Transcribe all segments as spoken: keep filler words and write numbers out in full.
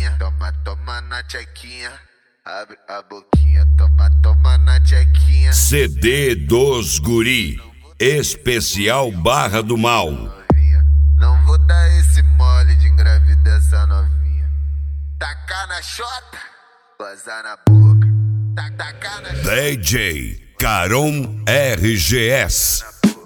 tchequinha, toma, toma na tchequinha. Abre a boquinha, toma, toma na tchequinha. C D dos Guri, especial Barra do Mal. Novinha, não vou dar esse mole de engravidar essa novinha. Tacar na chota, gozar na boca. Tacar na chota. D J Caron R G S.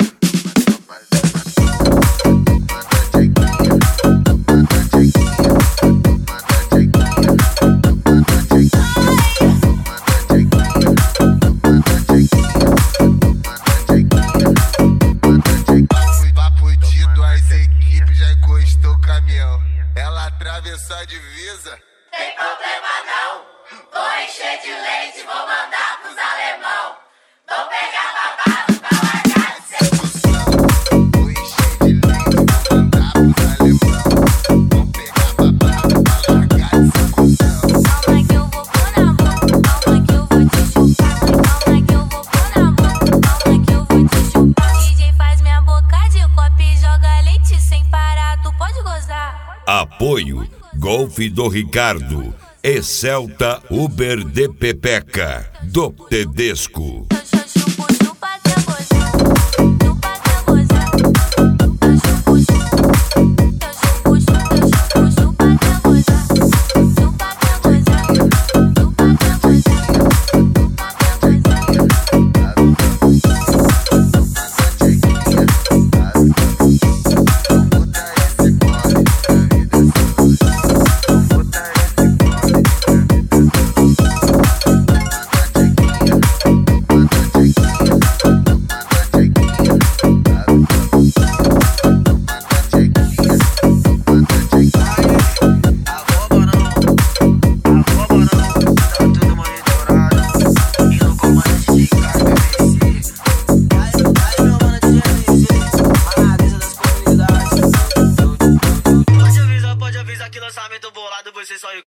Ela atravessou a divisa. Tem problema não. Vou encher de leite, vou mandar pros alemão. Vou pegar babado pra largar de sedução. Vou encher de leite, vou mandar pros alemão. Vou pegar babado pra largar de sedução. Calma que eu vou pôr na boca, calma que eu vou te chupar. Calma que eu vou pôr na boca, calma que eu vou te chupar. D J faz minha boca de copo e joga leite sem parar, tu pode gozar. Apoio Golf do Ricardo e Celta Uber de Pepeca do Tedesco. Lançamento bolado, você só